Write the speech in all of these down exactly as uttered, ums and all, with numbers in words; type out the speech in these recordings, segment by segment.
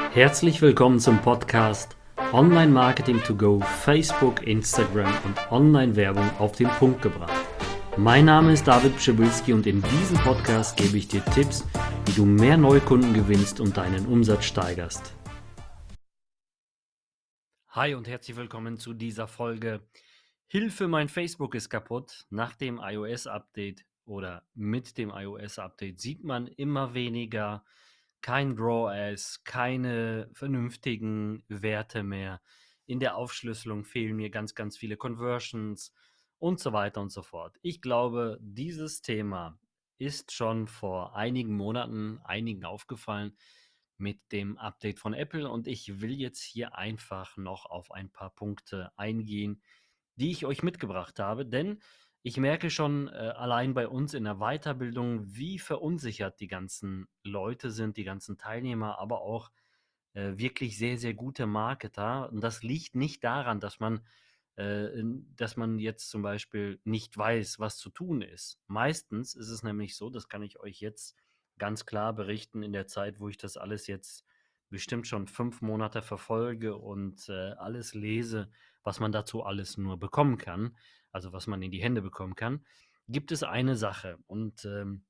Herzlich willkommen zum Podcast Online Marketing to Go, Facebook, Instagram und Online-Werbung auf den Punkt gebracht. Mein Name ist David Pschibilski und in diesem Podcast gebe ich dir Tipps, wie du mehr Neukunden gewinnst und deinen Umsatz steigerst. Hi und herzlich willkommen zu dieser Folge. Hilfe, mein Facebook ist kaputt. Nach dem iOS-Update oder mit dem iOS-Update sieht man immer weniger, kein RAW-Ads, keine vernünftigen Werte mehr. In der Aufschlüsselung fehlen mir ganz, ganz viele Conversions und so weiter und so fort. Ich glaube, dieses Thema ist schon vor einigen Monaten einigen aufgefallen mit dem Update von Apple und ich will jetzt hier einfach noch auf ein paar Punkte eingehen, die ich euch mitgebracht habe, denn ich merke schon äh, allein bei uns in der Weiterbildung, wie verunsichert die ganzen Leute sind, die ganzen Teilnehmer, aber auch äh, wirklich sehr, sehr gute Marketer. Und das liegt nicht daran, dass man, äh, in- dass man jetzt zum Beispiel nicht weiß, was zu tun ist. Meistens ist es nämlich so, das kann ich euch jetzt ganz klar berichten, in der Zeit, wo ich das alles jetzt bestimmt schon fünf Monate verfolge und äh, alles lese, was man dazu alles nur bekommen kann, also was man in die Hände bekommen kann, gibt es eine Sache und ähm,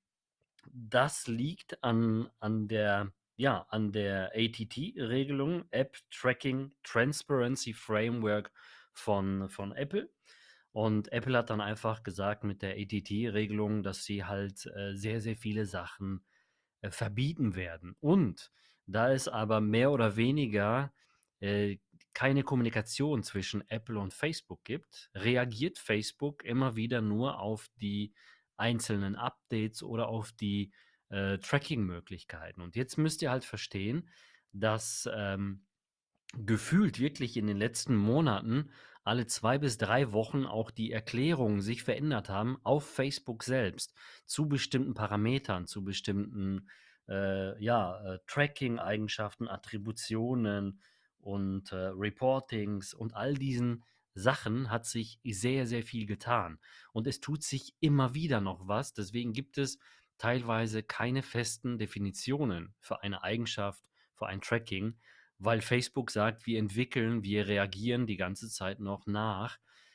das liegt an, an der, ja, an der A T T-Regelung, App Tracking Transparency Framework von, von Apple. Und Apple hat dann einfach gesagt mit der A T T-Regelung, dass sie halt äh, sehr, sehr viele Sachen äh, verbieten werden. Und da es aber mehr oder weniger äh, keine Kommunikation zwischen Apple und Facebook gibt, reagiert Facebook immer wieder nur auf die einzelnen Updates oder auf die äh, Tracking-Möglichkeiten. Und jetzt müsst ihr halt verstehen, dass ähm, gefühlt wirklich in den letzten Monaten alle zwei bis drei Wochen auch die Erklärungen sich verändert haben auf Facebook selbst zu bestimmten Parametern, zu bestimmten äh, ja, äh, Tracking-Eigenschaften, Attributionen und äh, Reportings und all diesen Sachen hat sich sehr, sehr viel getan. Und es tut sich immer wieder noch was. Deswegen gibt es teilweise keine festen Definitionen für eine Eigenschaft, für ein Tracking, weil Facebook sagt, wir entwickeln, wir reagieren die ganze Zeit noch nach.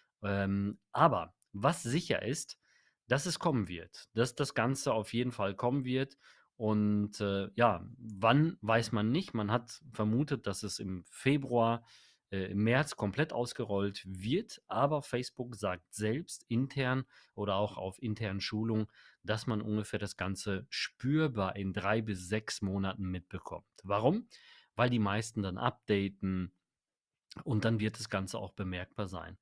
Ähm, aber was sicher ist, dass es kommen wird, dass das Ganze auf jeden Fall kommen wird. Und äh, ja, wann weiß man nicht. Man hat vermutet, dass es im Februar, äh, im März komplett ausgerollt wird. Aber Facebook sagt selbst intern oder auch auf internen Schulungen, dass man ungefähr das Ganze spürbar in drei bis sechs Monaten mitbekommt. Warum? Weil die meisten dann updaten und dann wird das Ganze auch bemerkbar sein.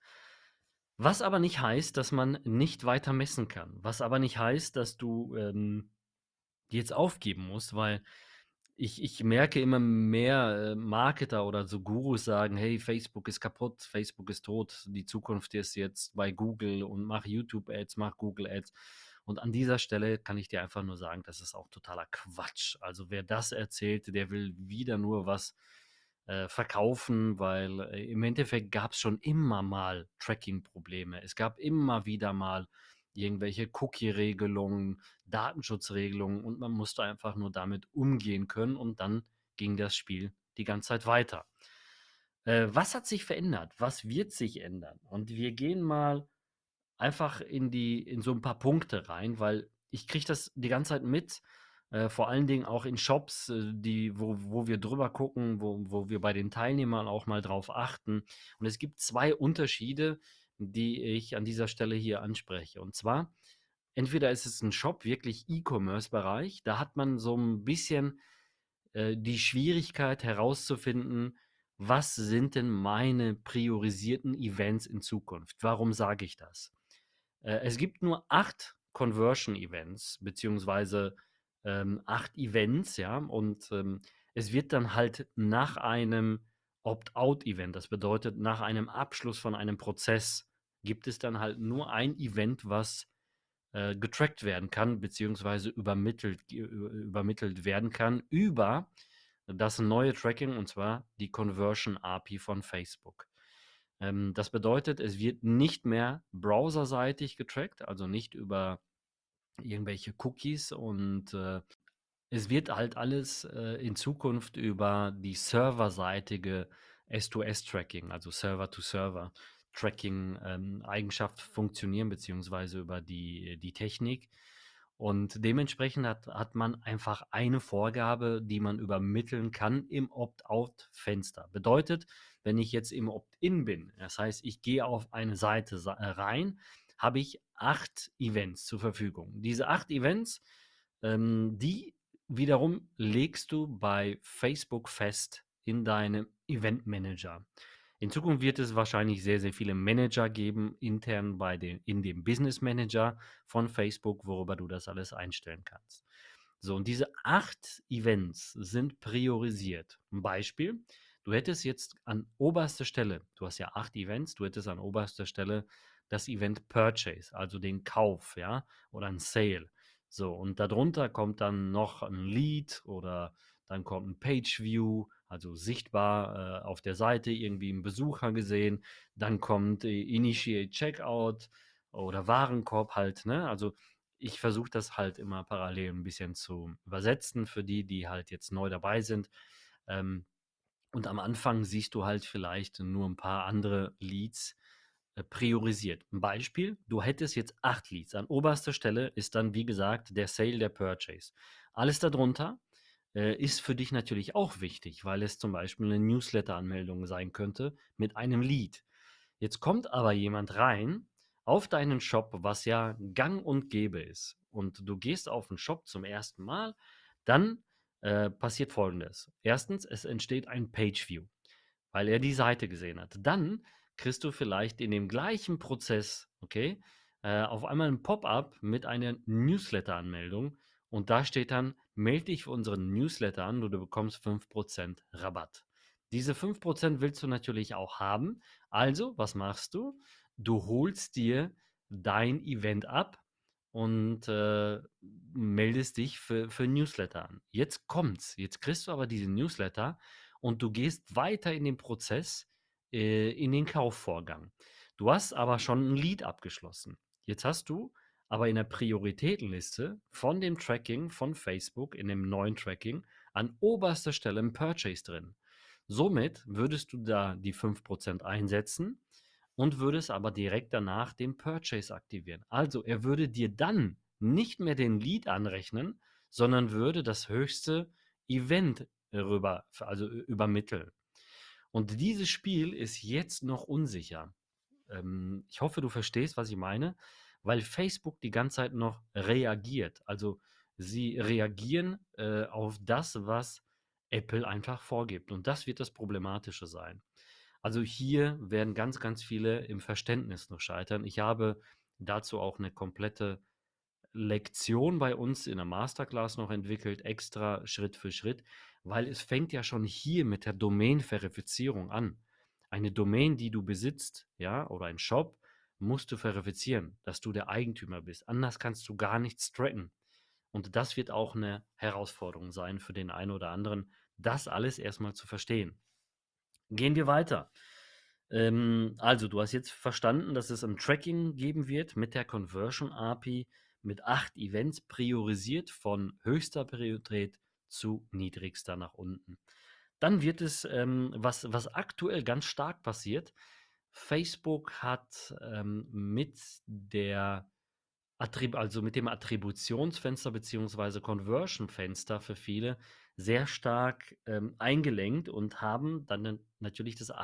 Was aber nicht heißt, dass man nicht weiter messen kann. Was aber nicht heißt, dass du ähm, jetzt aufgeben musst, weil ich, ich merke immer mehr äh, Marketer oder so Gurus sagen, hey, Facebook ist kaputt, Facebook ist tot, die Zukunft ist jetzt bei Google und mach YouTube-Ads, mach Google-Ads. Und an dieser Stelle kann ich dir einfach nur sagen, das ist auch totaler Quatsch. Also wer das erzählt, der will wieder nur was äh, verkaufen, weil äh, im Endeffekt gab es schon immer mal Tracking-Probleme. Es gab immer wieder mal irgendwelche Cookie-Regelungen, Datenschutzregelungen und man musste einfach nur damit umgehen können und dann ging das Spiel die ganze Zeit weiter. Äh, was hat sich verändert? Was wird sich ändern? Und wir gehen mal einfach in die in so ein paar Punkte rein, weil ich kriege das die ganze Zeit mit, äh, vor allen Dingen auch in Shops, äh, die wo wo wir drüber gucken, wo wo wir bei den Teilnehmern auch mal drauf achten. Und es gibt zwei Unterschiede, die ich an dieser Stelle hier anspreche. Und zwar, entweder ist es ein Shop, wirklich E-Commerce-Bereich, da hat man so ein bisschen äh, die Schwierigkeit herauszufinden, was sind denn meine priorisierten Events in Zukunft? Warum sage ich das? Äh, es gibt nur acht Conversion-Events, beziehungsweise ähm, acht Events, ja, und ähm, es wird dann halt nach einem Opt-out-Event, das bedeutet, nach einem Abschluss von einem Prozess, gibt es dann halt nur ein Event, was äh, getrackt werden kann, beziehungsweise übermittelt, ge- übermittelt werden kann über das neue Tracking, und zwar die Conversion A P I von Facebook. Ähm, das bedeutet, es wird nicht mehr browserseitig getrackt, also nicht über irgendwelche Cookies und äh, Es wird halt alles, äh, in Zukunft über die serverseitige S zwei S-Tracking, also Server-to-Server-Tracking, ähm, Eigenschaft funktionieren, beziehungsweise über die die Technik. Und dementsprechend hat hat man einfach eine Vorgabe, die man übermitteln kann im Opt-out-Fenster. Bedeutet, wenn ich jetzt im Opt-in bin, das heißt, ich gehe auf eine Seite sa äh, rein, habe ich acht Events zur Verfügung. Diese acht Events, ähm, die wiederum legst du bei Facebook fest in deinem Event Manager. In Zukunft wird es wahrscheinlich sehr, sehr viele Manager geben, intern bei den, in dem Business Manager von Facebook, worüber du das alles einstellen kannst. So, und diese acht Events sind priorisiert. Ein Beispiel, du hättest jetzt an oberster Stelle, du hast ja acht Events, du hättest an oberster Stelle das Event Purchase, also den Kauf, ja, oder ein Sale. So, und darunter kommt dann noch ein Lead oder dann kommt ein Page View, also sichtbar äh, auf der Seite irgendwie ein Besucher gesehen. Dann kommt äh, Initiate Checkout oder Warenkorb halt, ne? Also ich versuche das halt immer parallel ein bisschen zu übersetzen für die, die halt jetzt neu dabei sind. Ähm, und am Anfang siehst du halt vielleicht nur ein paar andere Leads äh, priorisiert. Ein Beispiel, du hättest jetzt acht Leads. An oberster Stelle ist dann, wie gesagt, der Sale, der Purchase. Alles darunter äh, ist für dich natürlich auch wichtig, weil es zum Beispiel eine Newsletter-Anmeldung sein könnte mit einem Lead. Jetzt kommt aber jemand rein auf deinen Shop, was ja gang und gäbe ist, und du gehst auf den Shop zum ersten Mal, dann äh, passiert Folgendes. Erstens, es entsteht ein Page View, weil er die Seite gesehen hat. Dann kriegst du vielleicht in dem gleichen Prozess, okay, äh, auf einmal ein Pop-up mit einer Newsletter-Anmeldung, und da steht dann, melde dich für unseren Newsletter an und du bekommst fünf Prozent Rabatt. Diese fünf Prozent willst du natürlich auch haben. Also, was machst du? Du holst dir dein Event ab und äh, meldest dich für, für Newsletter an. Jetzt kommt's. Jetzt kriegst du aber diese Newsletter und du gehst weiter in den Prozess, äh, in den Kaufvorgang. Du hast aber schon ein Lead abgeschlossen. Jetzt hast du aber in der Prioritätenliste von dem Tracking von Facebook, in dem neuen Tracking, an oberster Stelle ein Purchase drin. Somit würdest du da die fünf Prozent einsetzen und würdest aber direkt danach den Purchase aktivieren. Also er würde dir dann nicht mehr den Lead anrechnen, sondern würde das höchste Event rüber, also übermitteln. Und dieses Spiel ist jetzt noch unsicher. Ähm, ich hoffe, du verstehst, was ich meine, weil Facebook die ganze Zeit noch reagiert. Also sie reagieren äh, auf das, was Apple einfach vorgibt. Und das wird das Problematische sein. Also hier werden ganz, ganz viele im Verständnis noch scheitern. Ich habe dazu auch eine komplette Lektion bei uns in der Masterclass noch entwickelt, extra Schritt für Schritt, weil es fängt ja schon hier mit der Domain-Verifizierung an. Eine Domain, die du besitzt, ja, oder ein Shop, musst du verifizieren, dass du der Eigentümer bist. Anders kannst du gar nichts tracken. Und das wird auch eine Herausforderung sein für den einen oder anderen, das alles erstmal zu verstehen. Gehen wir weiter. Ähm, also, du hast jetzt verstanden, dass es ein Tracking geben wird mit der Conversion A P I mit acht Events priorisiert von höchster Priorität zu niedrigster nach unten. Dann wird es, ähm, was, was aktuell ganz stark passiert, Facebook hat ähm, mit der Attrib also mit dem Attributionsfenster beziehungsweise Conversion-Fenster für viele sehr stark, ähm, eingelenkt und haben dann nan natürlich das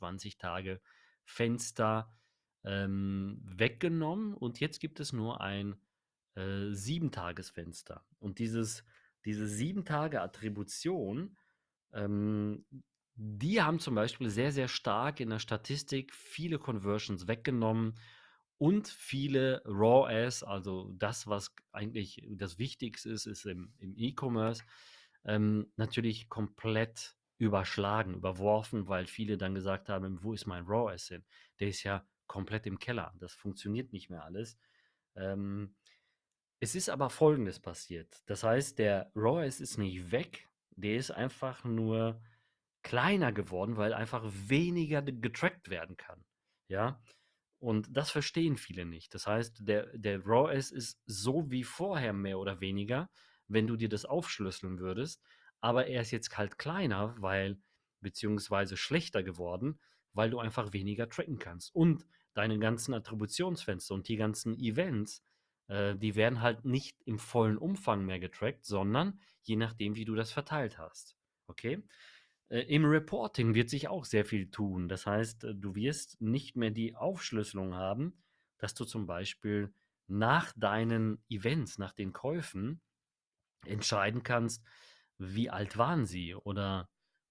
achtundzwanzig-Tage-Fenster, ähm, weggenommen, und jetzt gibt es nur ein, äh, sieben-Tages-Fenster. Und dieses diese sieben Tage Attribution, ähm, die haben zum Beispiel sehr, sehr stark in der Statistik viele Conversions weggenommen und viele Raw Ads, also das, was eigentlich das Wichtigste ist, ist im, im E-Commerce, ähm, natürlich komplett überschlagen, überworfen, weil viele dann gesagt haben, wo ist mein Raw Ads hin? Der ist ja komplett im Keller. Das funktioniert nicht mehr alles. Ähm, Es ist aber Folgendes passiert. Das heißt, der Raw Ads ist nicht weg, der ist einfach nur kleiner geworden, weil einfach weniger d getrackt werden kann, ja? Und das verstehen viele nicht. Das heißt, der der RAW-S ist so wie vorher mehr oder weniger, wenn du dir das aufschlüsseln würdest, aber er ist jetzt halt kleiner, weil beziehungsweise schlechter geworden, weil du einfach weniger tracken kannst. Und deine ganzen Attributionsfenster und die ganzen Events, äh, die werden halt nicht im vollen Umfang mehr getrackt, sondern je nachdem, wie du das verteilt hast. Okay? Äh, Im Reporting wird sich auch sehr viel tun. Das heißt, äh, du wirst nicht mehr die Aufschlüsselung haben, dass du zum Beispiel nach deinen Events, nach den Käufen entscheiden kannst, wie alt waren sie oder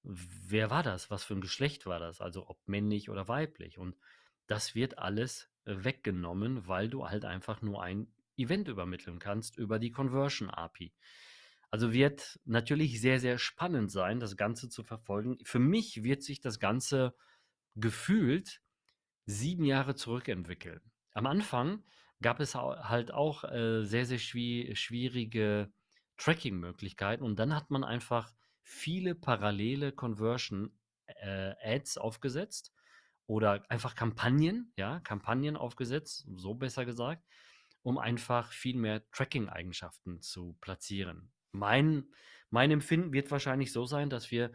wer war das, was für ein Geschlecht war das, also ob männlich oder weiblich. Und das wird alles äh, weggenommen, weil du halt einfach nur ein Event übermitteln kannst über die Conversion A P I. Also wird natürlich sehr, sehr spannend sein, das Ganze zu verfolgen. Für mich wird sich das Ganze gefühlt sieben Jahre zurückentwickeln. Am Anfang gab es au halt auch, äh, sehr, sehr schwie schwierige Tracking-Möglichkeiten und dann hat man einfach viele parallele Conversion, äh, Ads aufgesetzt oder einfach Kampagnen, ja, Kampagnen aufgesetzt, so besser gesagt, um einfach viel mehr Tracking-Eigenschaften zu platzieren. Mein mein Empfinden wird wahrscheinlich so sein, dass wir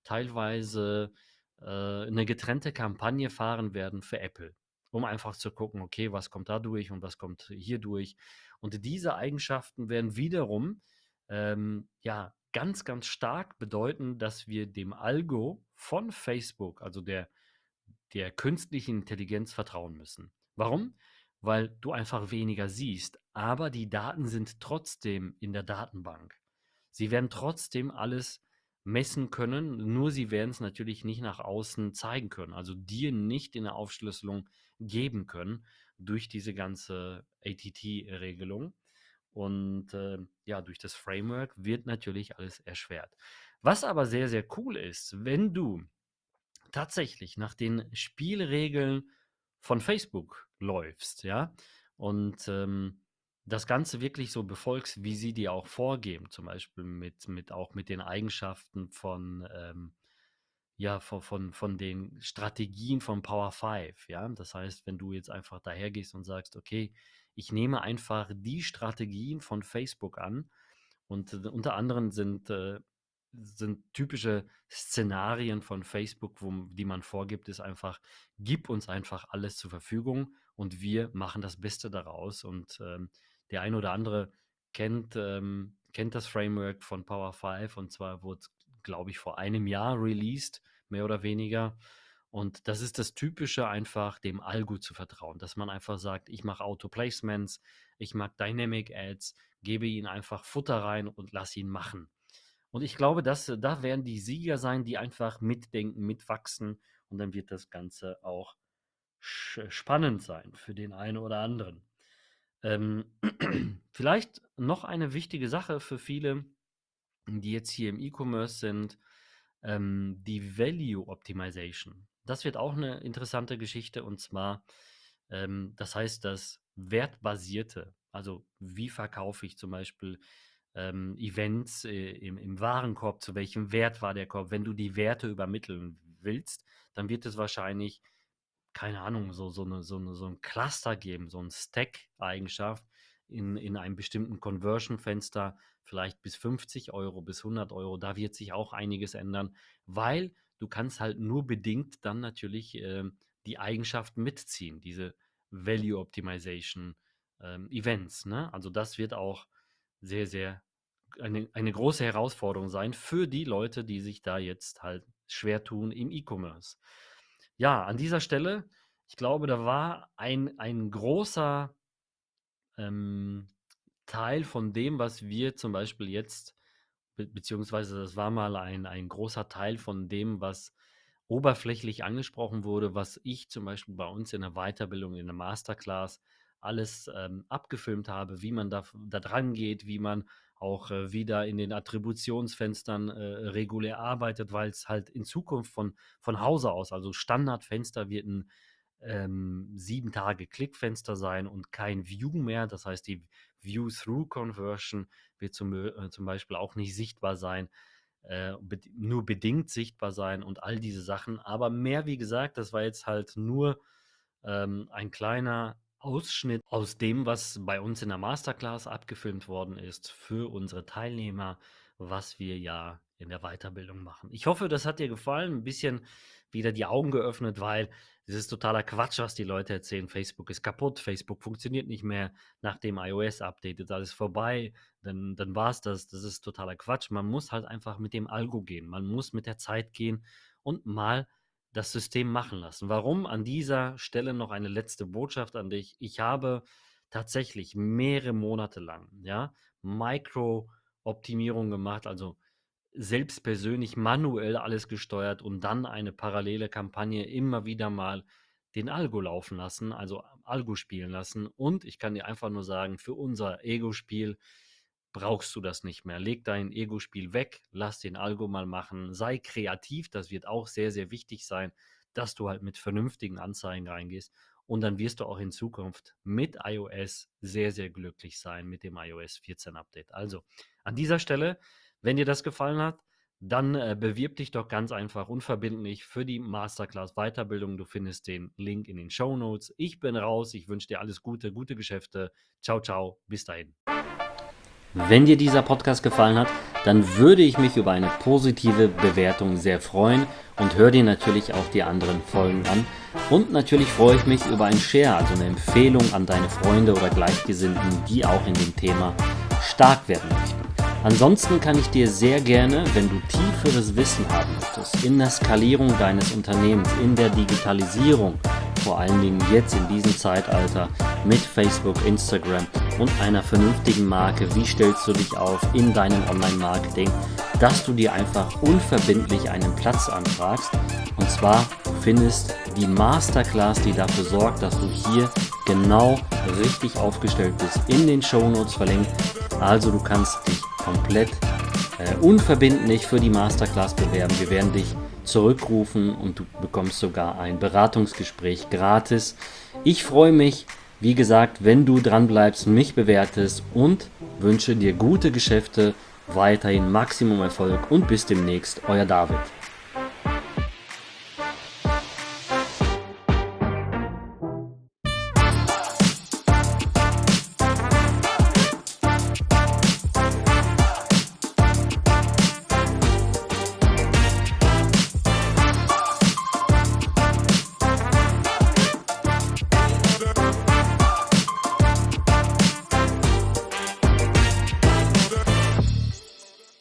teilweise äh, 'ne getrennte Kampagne fahren werden für Apple, um einfach zu gucken, okay, was kommt da durch und was kommt hier durch. Und diese Eigenschaften werden wiederum, ähm, ja, ganz, ganz stark bedeuten, dass wir dem Algo von Facebook, also der der künstlichen Intelligenz vertrauen müssen. Warum? Weil du einfach weniger siehst, aber die Daten sind trotzdem in der Datenbank. Sie werden trotzdem alles messen können, nur sie werden es natürlich nicht nach außen zeigen können, also dir nicht in der Aufschlüsselung geben können durch diese ganze A T T-Regelung. Und äh, ja, durch das Framework wird natürlich alles erschwert. Was aber sehr, sehr cool ist, wenn du tatsächlich nach den Spielregeln von Facebook läufst, ja, und, ähm, das Ganze wirklich so befolgst, wie sie dir auch vorgeben, zum Beispiel mit mit auch mit den Eigenschaften von, ähm ja, von von von den Strategien von Power Five, ja? Das heißt, wenn du jetzt einfach dahergehst und sagst: „Okay, ich nehme einfach die Strategien von Facebook an“, und äh, unter anderem sind, äh sind typische Szenarien von Facebook, wo die man vorgibt, ist einfach: „Gib uns einfach alles zur Verfügung und wir machen das Beste daraus.“ Und, ähm, der ein oder andere kennt, ähm kennt das Framework von Power Five und zwar wurde glaube ich, vor einem Jahr released, mehr oder weniger. Und das ist das Typische einfach, dem Algo zu vertrauen, dass man einfach sagt: „Ich mache Auto-Placements, ich mag Dynamic Ads, gebe ihnen einfach Futter rein und lass ihn machen.“ Und ich glaube, dass äh, da werden die Sieger sein, die einfach mitdenken, mitwachsen und dann wird das Ganze auch sch spannend sein für den einen oder anderen. Ähm, vielleicht noch eine wichtige Sache für viele, die jetzt hier im E-Commerce sind, ähm, die Value Optimization. Das wird auch eine interessante Geschichte und zwar, ähm, das heißt das Wertbasierte. Also, wie verkaufe ich zum Beispiel, ähm, Events, äh, im im Warenkorb, zu welchem Wert war der Korb? Wenn du die Werte übermitteln willst, dann wird es wahrscheinlich keine Ahnung, so so 'ne so 'ne so 'n Cluster geben, so 'n Stack-Eigenschaft in in einem bestimmten Conversion-Fenster, vielleicht bis fünfzig Euro bis hundert Euro. Da wird sich auch einiges ändern, weil du kannst halt nur bedingt dann natürlich, ähm, die Eigenschaften mitziehen, diese Value Optimization, ähm, Events, ne? Also, das wird auch sehr, sehr eine eine große Herausforderung sein für die Leute, die sich da jetzt halt schwer tun im E-Commerce. Ja, an dieser Stelle, ich glaube, da war ein ein großer, ähm, Teil von dem, was wir zum Beispiel jetzt be beziehungsweise das war mal ein ein großer Teil von dem, was oberflächlich angesprochen wurde, was ich zum Beispiel bei uns in der Weiterbildung, in der Masterclass alles, ähm, abgefilmt habe, wie man da da drangeht, wie man auch, äh, wieder in den Attributionsfenstern, äh, regulär arbeitet, weil es halt in Zukunft von von Hause aus, also Standardfenster wird 'n ähm, sieben Tage Klickfenster sein und kein View mehr. Das heißt, die View-Through-Conversion wird zum, äh, zum Beispiel auch nicht sichtbar sein, äh, bed nur bedingt sichtbar sein und all diese Sachen. Aber mehr, wie gesagt, das war jetzt halt nur ähm, ein kleiner Ausschnitt aus dem, was bei uns in der Masterclass abgefilmt worden ist für unsere Teilnehmer, was wir ja in der Weiterbildung machen. Ich hoffe, das hat dir gefallen, ein bisschen wieder die Augen geöffnet, weil es ist totaler Quatsch, was die Leute erzählen. Facebook ist kaputt, Facebook funktioniert nicht mehr, nach dem iOS-Update ist alles vorbei, dann, dann war es das. Das ist totaler Quatsch. Man muss halt einfach mit dem Algo gehen, man muss mit der Zeit gehen und mal das System machen lassen. Warum? An dieser Stelle noch eine letzte Botschaft an dich. Ich habe tatsächlich mehrere Monate lang, ja, Micro-Optimierung gemacht, also selbst persönlich manuell alles gesteuert und dann eine parallele Kampagne immer wieder mal den Algo laufen lassen, also Algo spielen lassen. Und ich kann dir einfach nur sagen, für unser Ego-Spiel brauchst du das nicht mehr. Leg dein Ego-Spiel weg, lass den Algo mal machen, sei kreativ, das wird auch sehr, sehr wichtig sein, dass du halt mit vernünftigen Anzeigen reingehst und dann wirst du auch in Zukunft mit iOS sehr, sehr glücklich sein mit dem iOS vierzehn Update. Also an dieser Stelle, wenn dir das gefallen hat, dann äh, bewirb dich doch ganz einfach unverbindlich für die Masterclass Weiterbildung. Du findest den Link in den Shownotes. Ich bin raus, ich wünsche dir alles Gute, gute Geschäfte. Ciao, ciao, bis dahin. Wenn dir dieser Podcast gefallen hat, dann würde ich mich über eine positive Bewertung sehr freuen und hör dir natürlich auch die anderen Folgen an. Und natürlich freue ich mich über ein Share, also eine Empfehlung an deine Freunde oder Gleichgesinnten, die auch in dem Thema stark werden möchten. Ansonsten kann ich dir sehr gerne, wenn du tieferes Wissen haben möchtest, in der Skalierung deines Unternehmens, in der Digitalisierung, vor allen Dingen jetzt in diesem Zeitalter mit Facebook, Instagram und einer vernünftigen Marke, wie stellst du dich auf in deinem Online-Marketing, dass du dir einfach unverbindlich einen Platz anfragst. Und zwar findest die Masterclass, die dafür sorgt, dass du hier genau richtig aufgestellt bist, in den Shownotes verlinkt. Also du kannst dich komplett äh, unverbindlich für die Masterclass bewerben. Wir werden dich zurückrufen und du bekommst sogar ein Beratungsgespräch gratis. Ich freue mich, wie gesagt, wenn du dran bleibst, mich bewertest und wünsche dir gute Geschäfte, weiterhin Maximum Erfolg und bis demnächst, euer David.